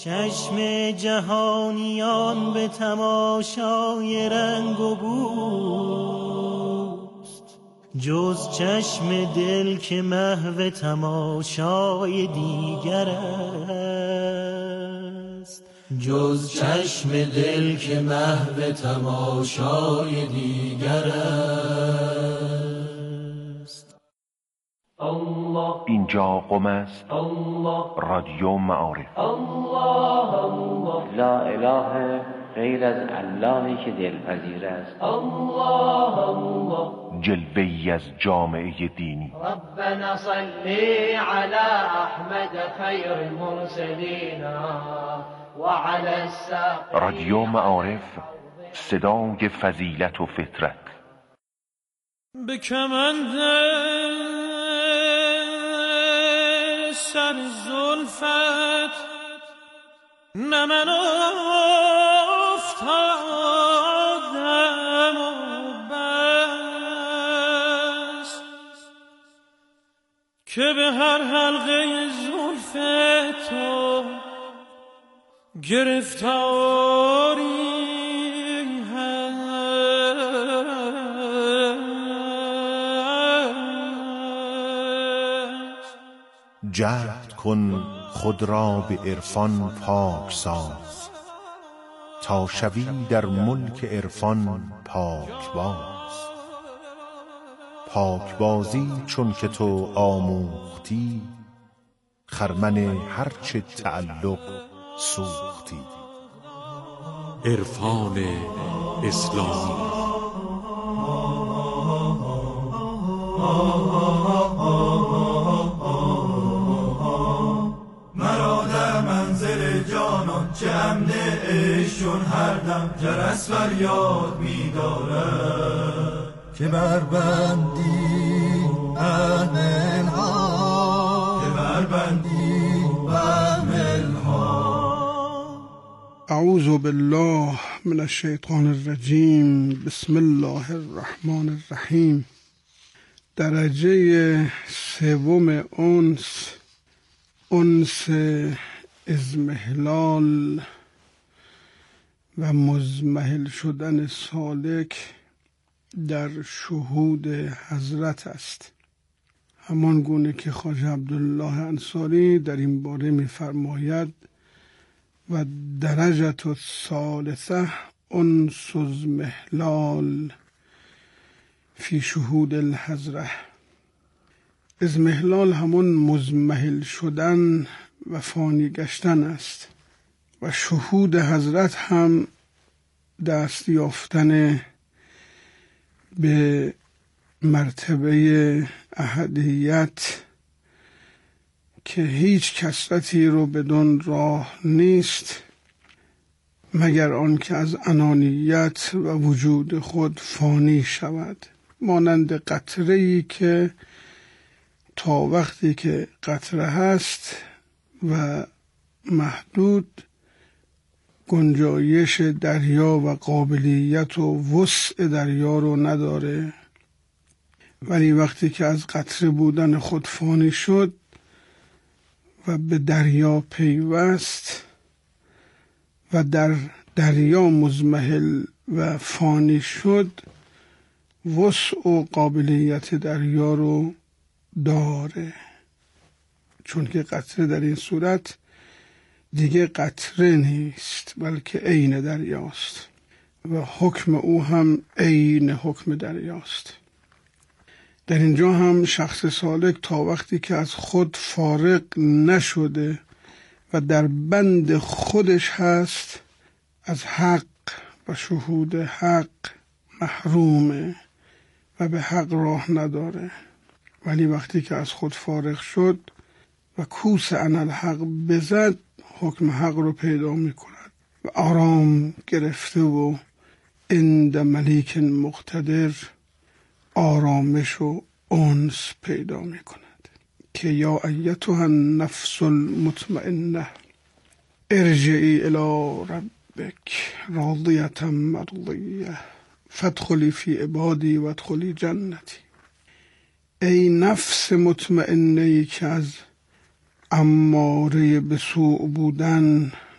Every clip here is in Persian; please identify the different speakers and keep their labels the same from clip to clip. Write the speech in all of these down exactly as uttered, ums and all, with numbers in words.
Speaker 1: چشم جهانیان به تماشای رنگ و بوست، جز چشم دل که محو تماشای دیگر است، جز چشم دل که محو تماشای دیگر است.
Speaker 2: الله. اینجا قم است. الله. رادیو معارف.
Speaker 3: الله الله. لا اله غیر از اللهی که دلپذیر است. الله الله.
Speaker 2: جلوه‌ای از جامعه دینی.
Speaker 3: ربنا صلی علی احمد خیر المرسلین و علی الساقین.
Speaker 2: رادیو معارف، صدای فضیلت و فطرت.
Speaker 1: به کمند سر زلفت نه من افتادم و بس، که به هر حلقه زلف تو گرفتاری
Speaker 4: جهد کن خود را به عرفان پاک ساز، تا شوی در ملک عرفان پاک باز. پاک بازی چون که تو آموختی، خرمن هرچه تعلق سوختی.
Speaker 5: عرفان اسلامی.
Speaker 6: چه امن عشقون هر دم جرس فریاد می‌دارد، که بربندی اهل ها، که بربندی اهل ها.
Speaker 7: اعوذ بالله من الشیطان الرجیم. بسم الله الرحمن الرحیم. درجه سوم انس، انس اضمحلال و مضمحل شدن سالک در شهود حضرت است. همان گونه که خواجه عبدالله انصاری در این باره می‌فرماید و درجة الثالثه انس اضمحلال فی شهود الحضره. اضمحلال همون مضمحل شدن و فانی گشتن است و شهود حضرت هم دست یافتن به مرتبه احدیت که هیچ کثرتی رو بدون راه نیست مگر آن که از انانیت و وجود خود فانی شود، مانند قطره‌ای که تا وقتی که قطره هست و محدود گنجایش دریا و قابلیت و وسع دریا رو نداره، ولی وقتی که از قطره بودن خود فانی شد و به دریا پیوست و در دریا مضمحل و فانی شد، وسع و قابلیت دریا رو داره، چون که قطره در این صورت دیگه قطره نیست بلکه عین دریاست و حکم او هم عین حکم دریاست. در اینجا هم شخص سالک تا وقتی که از خود فارغ نشده و در بند خودش هست از حق و شهود حق محرومه و به حق راه نداره، ولی وقتی که از خود فارغ شد و کوس انالحق بزد حکم حق رو پیدا می کند و آرام گرفته و عند ملیک مقتدر آرامش و انس پیدا می کند که یا ایتها النفس المطمئنه ارجعی الی ربک راضیة مرضیه فادخلی فی عبادی و ادخلی جنتی. ای نفس مطمئنه‌ای که از اماره به سوء بودن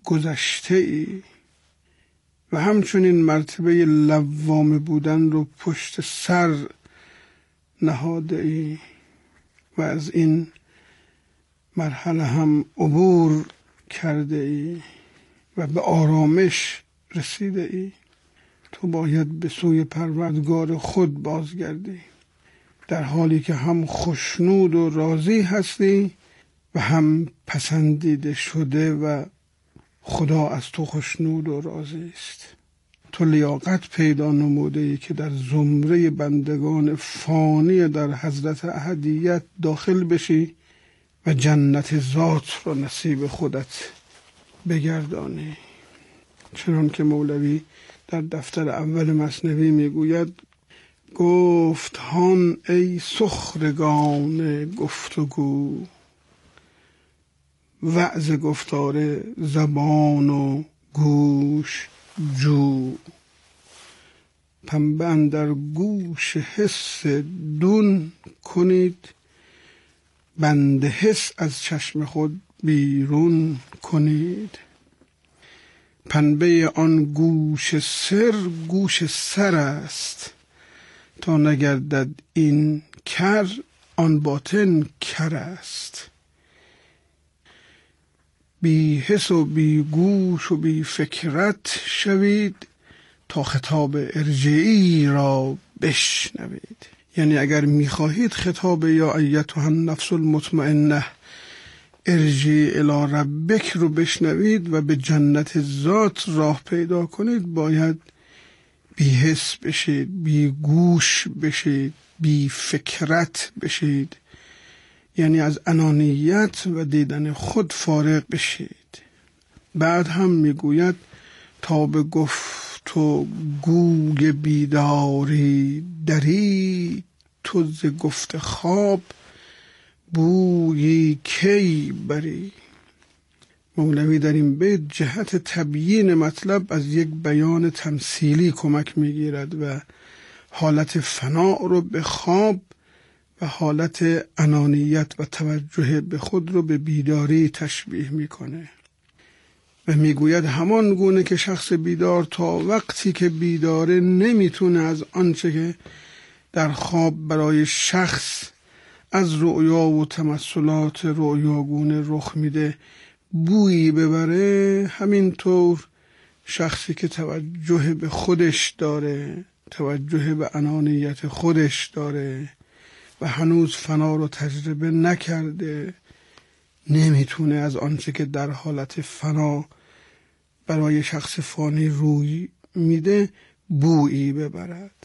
Speaker 7: گذشته ای و همچنین مرتبه لوامه بودن رو پشت سر نهاده ای و از این مرحله هم عبور کرده ای و به آرامش رسیده ای. تو باید به سوی پروردگار خود بازگردی در حالی که هم خوشنود و راضی هستی و هم پسندیده شده و خدا از تو خوشنود و راضی است. تو لیاقت پیدا نموده ای که در زمره بندگان فانی در حضرت احدیت داخل بشی و جنت ذات را نصیب خودت بگردانی. چنان که مولوی در دفتر اول مثنوی میگوید گفت هان ای سخرگان گفتگو، وعظ گفتار زبان و گوش جو. پنبه اندر گوش حس دون کنید، بند حس از چشم خود بیرون کنید. پنبه آن گوش سر گوش سر است، تا نگردد این کر آن باطن کر است. بی حس و بی گوش و بی فکرت شوید، تا خطاب ارجعی را بشنوید. یعنی اگر میخواهید خطاب یا ایتها النفس المطمئنه ارجعی الی ربک رو بشنوید و به جنت ذات راه پیدا کنید، باید بی حس بشید، بی گوش بشید، بی فکرت بشید. یعنی از انانیت و دیدن خود فارغ بشید. بعد هم میگوید تا به گفت و گوی بیداری دری، تو ز گفت خواب بویی کی بری. مولوی در این بیت جهت تبیین مطلب از یک بیان تمثیلی کمک میگیرد و حالت فنا رو به خواب و حالت انانیت و توجه به خود رو به بیداری تشبیه میکنه و میگوید همان گونه که شخص بیدار تا وقتی که بیداره نمیتونه از آنچه که در خواب برای شخص از رؤیا و تمثلات رؤیاگونه رخ میده بویی ببره، همینطور شخصی که توجه به خودش داره، توجه به انانیت خودش داره و هنوز فنا رو تجربه نکرده، نمیتونه از آنچه که در حالت فنا برای شخص فانی روی میده بویی ببرد.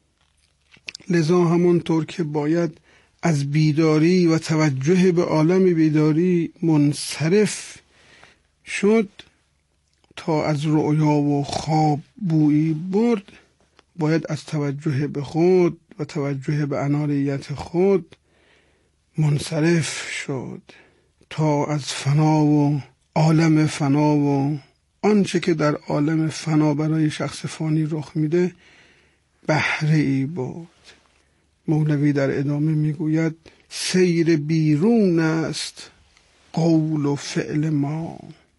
Speaker 7: لذا همونطور که باید از بیداری و توجه به عالم بیداری منصرف شد تا از رؤیا و خواب بویی برد، باید از توجه به خود و توجه به انانیت خود منصرف شد تا از فنا و عالم فنا و آنچه که در عالم فنا برای شخص فانی رخ میده بهره ای برد. مولوی در ادامه میگوید سیر بیرون است قول و فعل ما،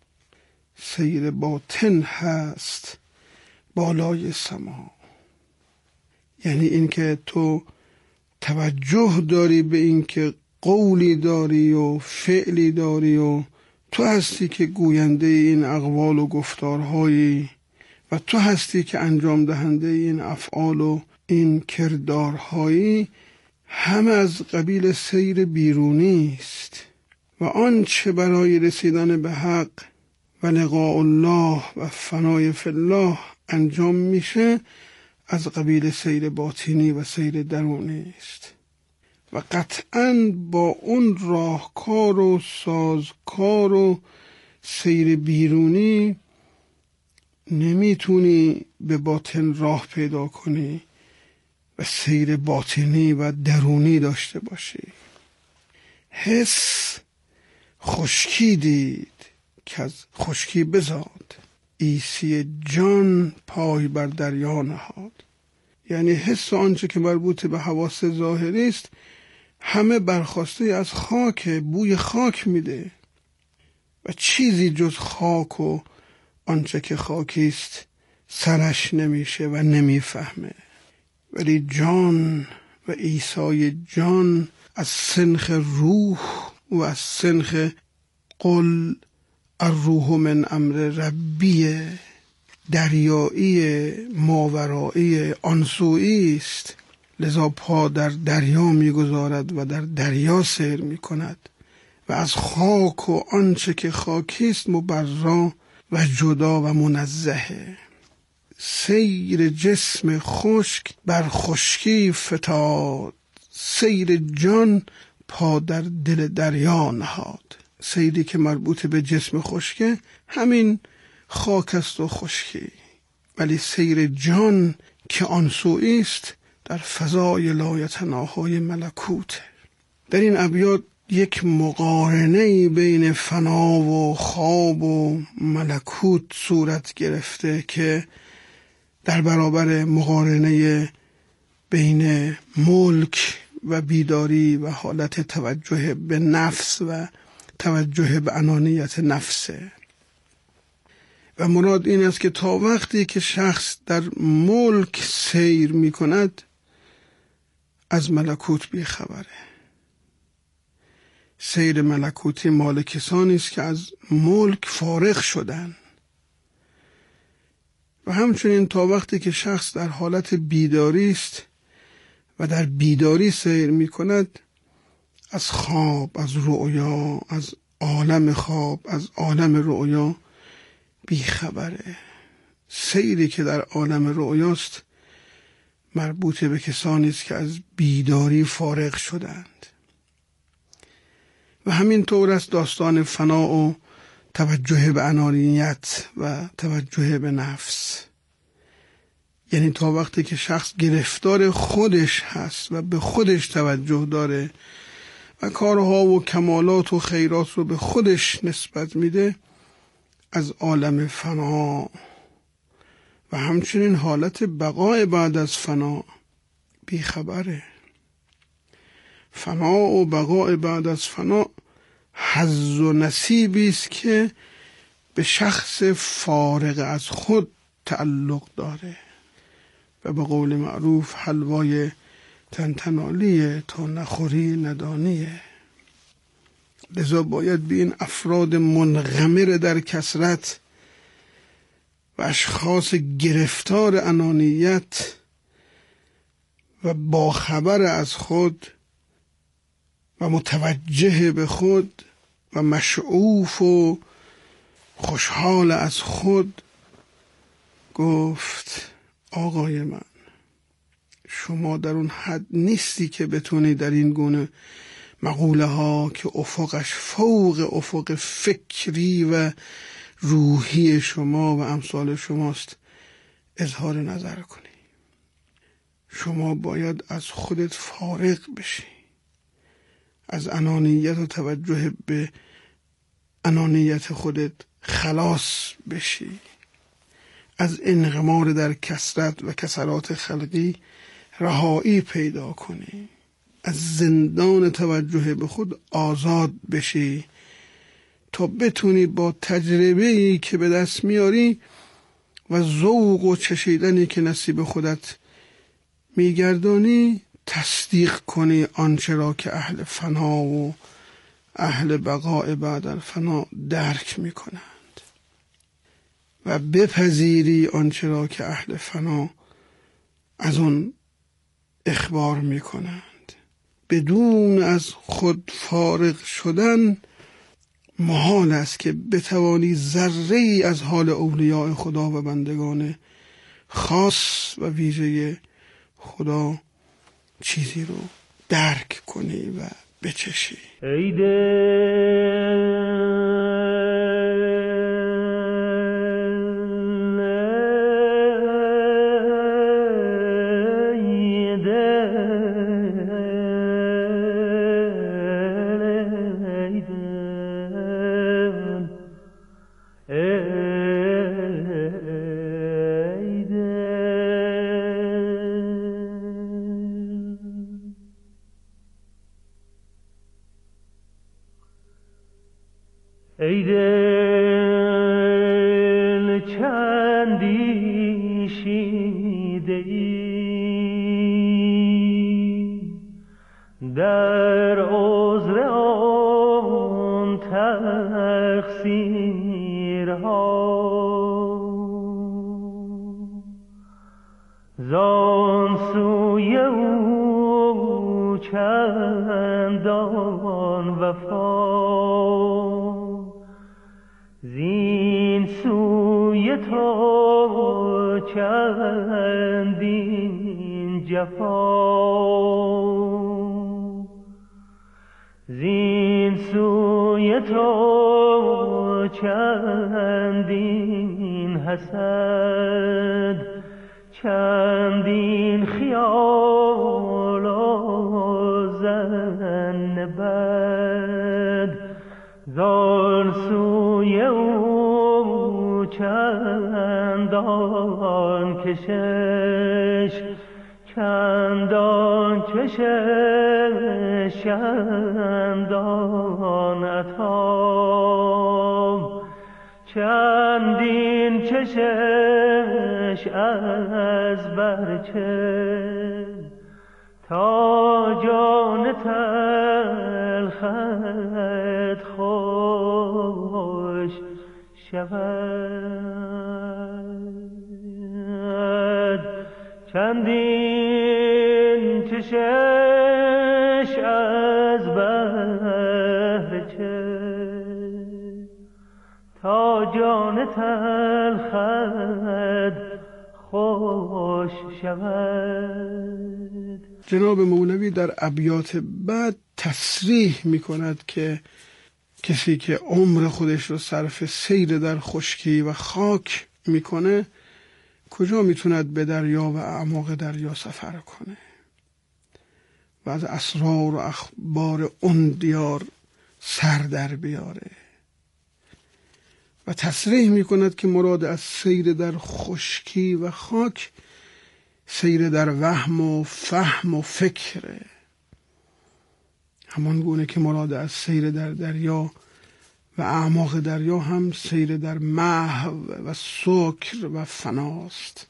Speaker 7: سیر باطن هست بالای سما. یعنی این که تو توجه داری به این که قولی داری و فعلی داری و تو هستی که گوینده این اقوال و گفتارهایی و تو هستی که انجام دهنده این افعال و این کردارهایی، همه از قبیل سیر بیرونی است و آنچه برای رسیدن به حق و لقاء الله و فنای فی الله انجام میشه از قبیل سیر باطنی و سیر درونی است و قطعاً با اون راهکار و سازکار و سیر بیرونی نمیتونی به باطن راه پیدا کنی و سیر باطنی و درونی داشته باشی. حس خشکی دید که از خشکی بزاد، عیسی جان پای بر دریا نهاد. یعنی حس آنچه که مربوط به حواس ظاهری است همه برخواسته از خاک، بوی خاک میده و چیزی جز خاک و آنچه که خاکیست سرش نمیشه و نمیفهمه، ولی جان و عیسی جان از سنخ روح و از سنخ قل الروح من امر ربی، دریایی، ماورایی، آنسویی است. لذا پا در دریا میگذارد و در دریا سیر میکند و از خاک و آنچه که خاکیست مبرا و جدا و منزهه. سیر جسم خشک بر خشکی فتاد، سیر جان پا در دل دریا نهاد. سیری که مربوط به جسم خشکه همین خاک است و خشکی، ولی سیر جان که آن سویی است در فضای لایتناهای ملکوت. در این ابیات یک مقارنه بین فنا و خواب و ملکوت صورت گرفته که در برابر مقارنه بین ملک و بیداری و حالت توجه به نفس و توجه به انانیت نفسه. و مراد این است که تا وقتی که شخص در ملک سیر می کند از ملکوت بیخبره. سیر ملکوتی مال کسانی است که از ملک فارغ شدن. و همچنین تا وقتی که شخص در حالت بیداری است و در بیداری سیر می کند از خواب، از رؤیا، از عالم خواب، از عالم رؤیا بیخبره. سیری که در عالم رؤیاست مربوط به کسانی است که از بیداری فارغ شدند. و همین طور است داستان فنا و توجه به انانیت و توجه به نفس. یعنی تا وقتی که شخص گرفتار خودش هست و به خودش توجه داره و کارها و کمالات و خیرات رو به خودش نسبت میده، از عالم فنا و همچنین حالت بقای بعد از فنا بیخبره. فنا و بقای بعد از فنا حظ و نصیبی است که به شخص فارغ از خود تعلق داره و به قول معروف حلوای تنتنالیه تا نخوری ندانیه. لذا باید به این افراد منغمر در کثرت و اشخاص گرفتار انانیت و باخبر از خود و متوجه به خود و مشعوف و خوشحال از خود گفت آقای من، شما در اون حد نیستی که بتونی در این گونه مقوله ها که افقش فوق افق فکری و روحی شما و امثال شماست اظهار نظر کنی. شما باید از خودت فارغ بشی، از انانیت و توجه به انانیت خودت خلاص بشی، از انغمار در کثرت و کثرات خلقی رهایی پیدا کنی، از زندان توجه به خود آزاد بشی تا بتونی با تجربه‌ای که به دست میاری و ذوق و چشیدنی که نصیب خودت میگردانی تصدیق کنی آنچه را که اهل فنا و اهل بقاء بعد الفنا درک میکنند و بپذیری آنچه را که اهل فنا از آن اخبار میکنند. بدون از خود فارغ شدن محال است که بتوانی ذره ای از حال اولیاء خدا و بندگان خاص و ویژه خدا چیزی رو درک کنی و بچشی.
Speaker 1: ای دل ای دل تقصیرها زان سوی او چندان وفا زین سوی تو چندین جفا زین سوی تو چندین حسد چندین خیال و ظن بد زان سوی او چندان کشش چندان کشش چندان عطا چندین چشش از برچه تا جان تلخت خوش شود چندین چشش از برچه تا جان تلخت خوش شود.
Speaker 7: جناب مولوی در ابیات بعد تصریح می کند که کسی که عمر خودش رو صرف سیر در خشکی و خاک میکنه کجا میتوند به دریا و اعماق دریا سفر کنه و از اسرار و اخبار اون دیار سر در بیاره و تصریح میکند که مراد از سیر در خشکی و خاک سیر در وهم و فهم و فکره، همان گونه که مراد از سیر در دریا و اعماق دریا هم سیر در محو و سکر و فناست.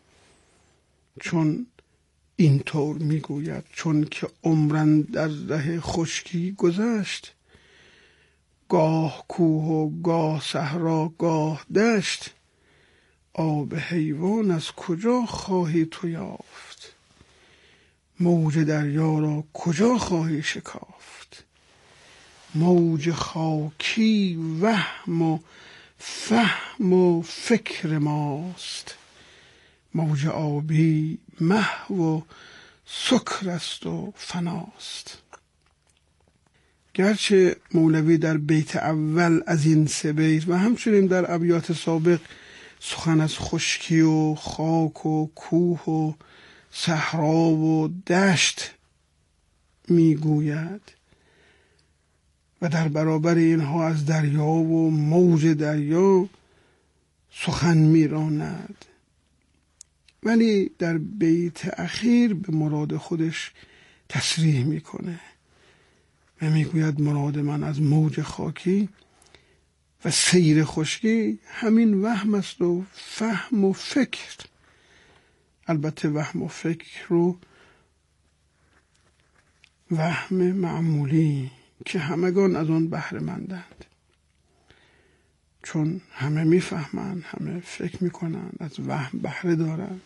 Speaker 7: چون اینطور میگوید چون که عمرن در ره خشکی گذشت، گاه کوه و گاه صحرا گاه دشت، آب حیوان از کجا خواهی تو یافت، موج دریا را کجا خواهی شکافت، موج خاکی وهم و فهم و فکر ماست، موج آبی محو و سکر است و فناست. گرچه مولوی در بیت اول از این سه بیت و همچنین در ابیات سابق سخن از خشکی و خاک و کوه و صحرا و دشت میگوید و در برابر اینها از دریا و موج دریا سخن میراند، ولی در بیت اخیر به مراد خودش تصریح میکنه و میگوید مراد من از موج خاکی و سیر خشکی همین وهم است و فهم و فکر. البته وهم و فکر رو وهم معمولی که همگان از آن بهره مندند، چون همه میفهمند، همه فکر میکنند، از وهم بهره دارند.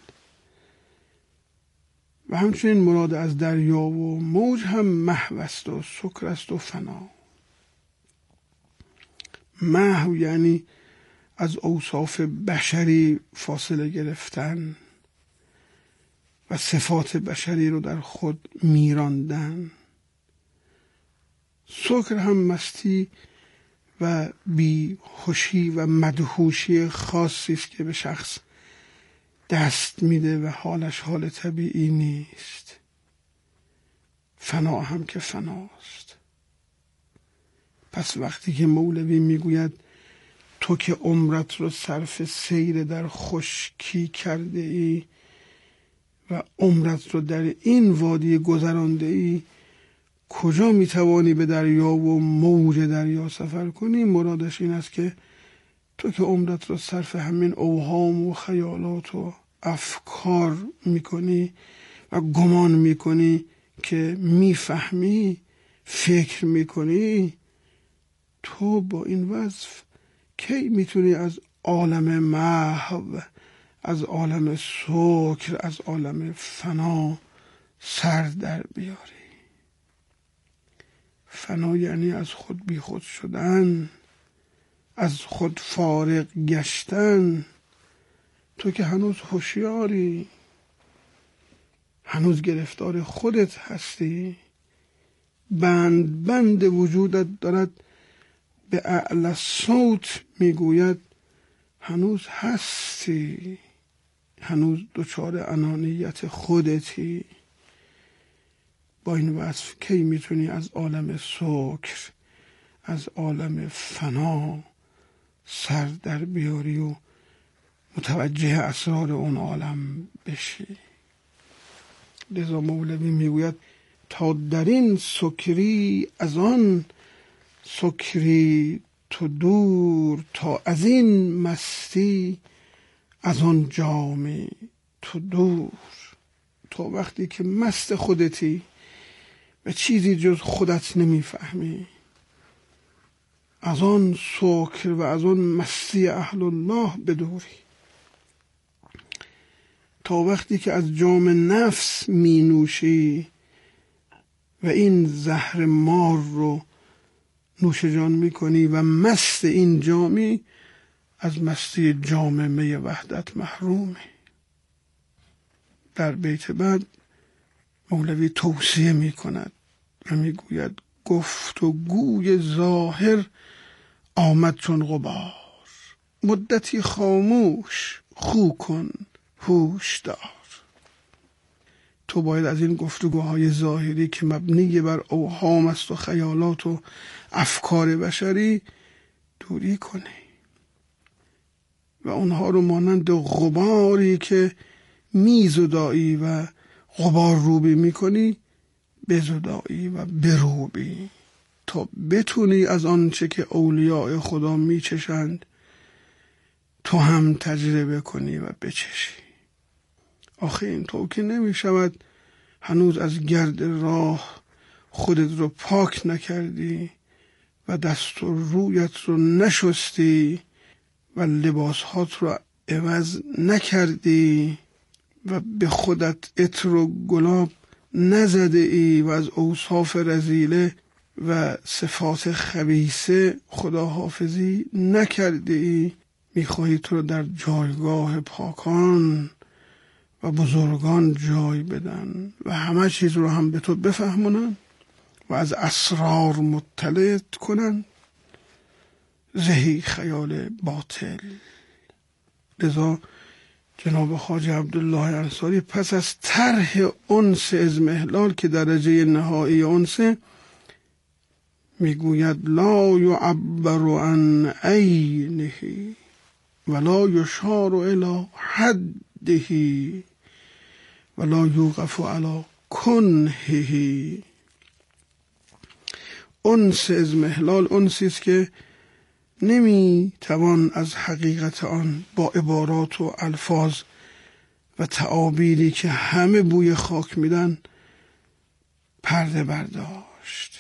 Speaker 7: و همچنین مراد از دریا و موج هم محو است و سکر است و فنا. محو یعنی از اوصاف بشری فاصله گرفتن و صفات بشری رو در خود میراندن. سکر هم مستی و بیهوشی و مدهوشی خاصی است که به شخص دست میده و حالش حال طبیعی نیست. فنا هم که فناست. پس وقتی که مولوی میگوید تو که عمرت رو صرف سیر در خشکی کرده ای و عمرت رو در این وادی گذرانده ای، کجا میتوانی به دریا و موج دریا سفر کنی؟ مرادش این است که تو که عمرت رو صرف همین اوهام و خیالات و افکار میکنی و گمان میکنی که میفهمی، فکر میکنی، تو با این وصف کی میتونی از عالم محو، از عالم سکر، از عالم فنا سر در بیاری؟ فنا یعنی از خود بی خود شدن، از خود فارغ گشتن. تو که هنوز هوشیاری، هنوز گرفتار خودت هستی، بند بند وجودت دارد به اعلی صوت میگوید هنوز هستی، هنوز دچار انانیت خودتی. با این وصف کی میتونی از عالم سکر، از عالم فنا سر در بیاری و متوجه اسرار اون عالم بشی؟ لذا مولوی میگوید تا در این سکری از آن سکری تو دور، تا از این مستی از آن جامی تو دور. تو وقتی که مست خودتی و چیزی جز خودت نمیفهمی، از آن سکر و از آن مستی اهل الله بدوری. تا وقتی که از جام نفس می نوشی و این زهر مار رو نوش جان می کنی و مست این جامی، از مستی جام می وحدت محرومی. در بیت بعد مولوی توصیه می کند و می گوید گفت و گوی ظاهر آمد چون غبار، مدتی خاموش خو کن هوش دار. تو باید از این گفتگوهای ظاهری که مبنی بر اوهام است و خیالات و افکار بشری دوری کنی و اونها رو مانند غباری که میزدایی و غبار روبی میکنی بزدایی و بروبی، تا بتونی از آنچه که اولیاء خدا میچشند تو هم تجربه کنی و بچشی. آخه این تو که نمی شود هنوز از گرد راه خودت رو پاک نکردی و دست و رویت رو نشستی و لباسهات رو عوض نکردی و به خودت عطر و گلاب نزده ای و از اوصاف رذیله و صفات خبیثه خداحافظی نکرده ای. میخواهی تو رو در جایگاه پاکان و بزرگان جای بدن و همه چیز رو هم به تو بفهمونن و از اسرار مطلعت کنن. زهی خیال باطل. لذا جناب خواجه عبدالله انصاری پس از طرح انس اضمحلال که درجه نهایی انسه میگوید لا یعبر عن عینه ولا یشار الی حده ولا یوقف علی کنهه. انس اضمحلال انسی است که نمی توان از حقیقت آن با عبارات و الفاظ و تعابیری که همه بوی خاک میدن پرده برداشت،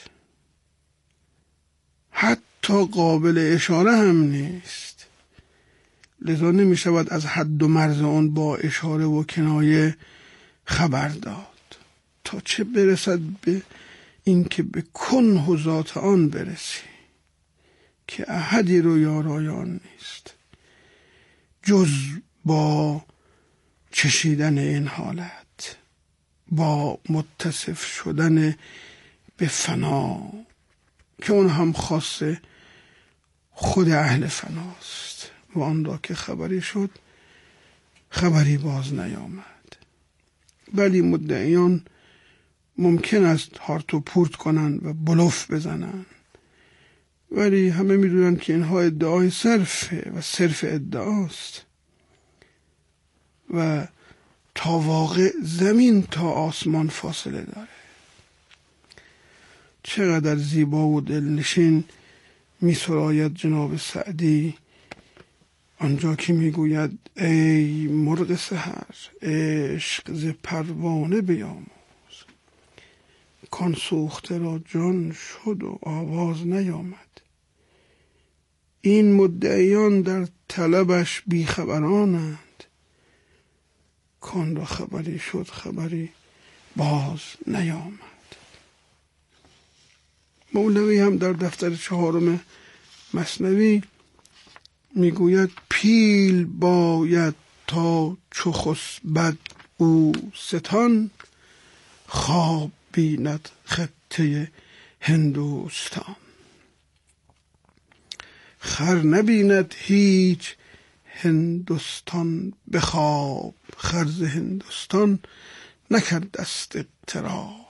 Speaker 7: حتی قابل اشاره هم نیست. لذا نمی شود از حد و مرز آن با اشاره و کنایه خبر داد، تا چه برسد به این که به کنه و ذات آن برسی که احدی رو یارای آن نیست جز با چشیدن این حالت، با متصف شدن به فنا که اون هم خاص خود اهل فناست. و آن را که خبری شد خبری باز نیامد. ولی مدعیان ممکن است هارت و پورت کنن و بلوف بزنن، ولی همه میدونن که اینها ادعای صرفه و صرف ادعاست و تا واقع زمین تا آسمان فاصله داره. چقدر زیبا و دلنشین می سراید جناب سعدی آنجا که میگوید ای مرغ سحر عشق ز پروانه بیاموز، کان سوخته را جان شد و آواز نیامد. این مدعیان در طلبش بیخبرانند. کان را خبری شد خبری باز نیامد. مولوی هم در دفتر چهارم مثنوی میگوید پیل باید تا چو خسبد او ستان، خواب بیند خطه هندوستان. خر نبیند هیچ هندوستان به خواب، خرز هندوستان نکرد دست اقتراب.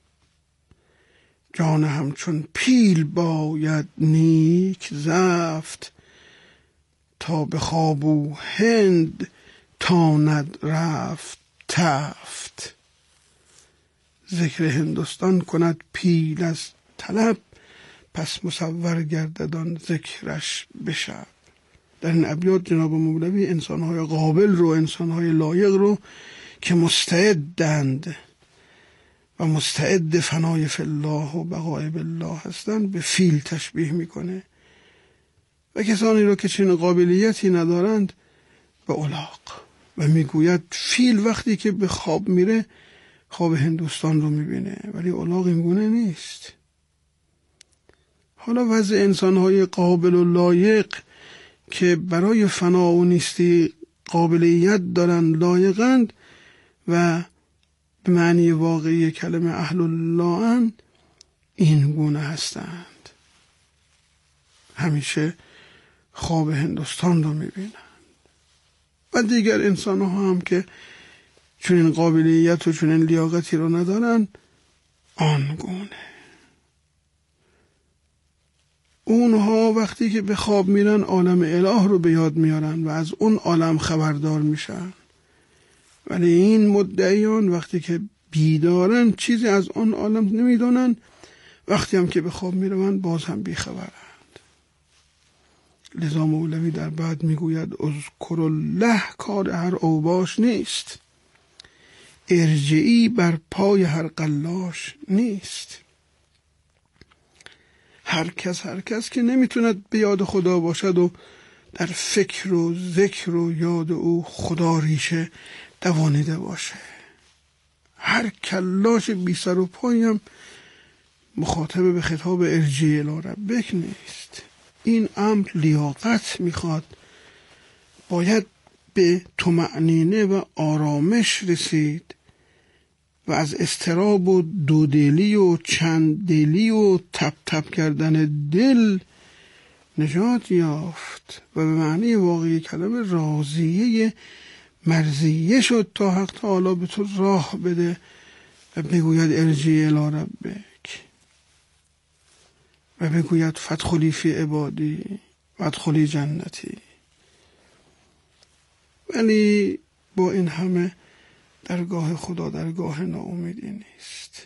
Speaker 7: جان همچون پیل باید نیک زفت، تا به خواب او هند تاند رفت تفت. ذکر هندوستان کند پیل از طلب، پس مصور گردد آن ذکرش بشب. در این ابیات جناب مولوی انسانهای قابل رو، انسانهای لایق رو که مستعدند و مستعد فنای فی الله و بقای بالله هستند به فیل تشبیه میکنه و کسانی رو که چنین قابلیتی ندارند به الاغ. و میگوید فیل وقتی که به خواب میره خواب هندوستان رو میبینه، ولی الاغ این گونه نیست. حالا وضع انسانهای قابل و لایق که برای فنا و نیستی قابلیت دارن، لایقند و به معنی واقعی کلمه اهل الله این گونه هستند، همیشه خواب هندوستان رو میبینند. و دیگر انسان ها هم که چنین قابلیت و چنین لیاقتی رو ندارن آن گونه. اونها وقتی که به خواب میرن عالم اله رو به یاد میارن و از اون عالم خبردار میشن، ولی این مدعیان وقتی که بیدارن چیزی از اون عالم نمیدونن، وقتی هم که به خواب میرن باز هم بیخبرند. لذا مولوی در بعد میگوید اذکر الله کار هر اوباش نیست، ارجعی بر پای هر قلاش نیست. هر کس هر کس که نمیتوند به یاد خدا باشد و در فکر و ذکر و یاد او خدا ریشه دوانیده باشه، هر کلاش بی سر و پایم مخاطب به خطاب ارجعی الی ربک نیست. این امر لیاقت میخواد، باید به طمأنینه و آرامش رسید و از اضطراب و دودلی و چنددلی و تپ تپ کردن دل نجات یافت و به معنی واقعی کلمه راضیه مرضیه شد تا حق تعالی به تو راه بده و بگوید ارجعی الی ربک و بگوید فادخلی فی عبادی وادخلی جنتی. ولی با این همه درگاه خدا درگاه ناامیدی نیست.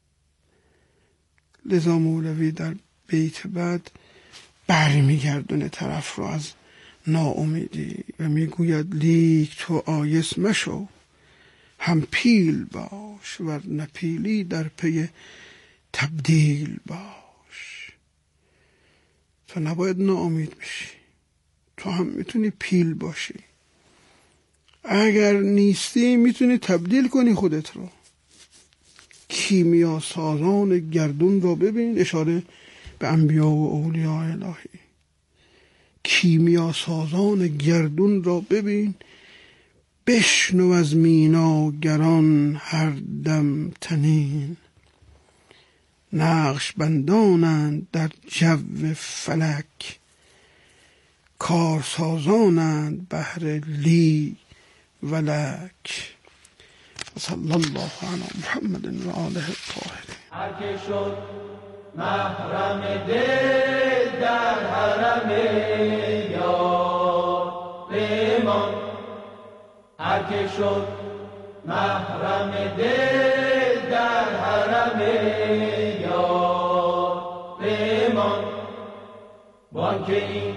Speaker 7: لذا مولوی در بیت بعد برمیگردونه طرف رو از ناامیدی و میگوید لیک تو آیس مشو، هم پیل باش و نپیلی در پی تبدیل باش. تو نباید ناامید بشی، تو هم میتونی پیل باشی. اگر نیستی میتونی تبدیل کنی خودت رو. کیمیا سازان گردون رو ببین، اشاره به انبیا و اولیاء الهی. کیمیا سازان گردون را ببین، بشنو از میناگران هر دم تنین. نقش بندانند در جو فلک، کارسازانند بهر لی ولک. صلی الله علی محمد و آله الطاهرین.
Speaker 6: هر که شد محرم دل در حرم یار بمان، هر که شد محرم دل در حرم یار بمان، وان که این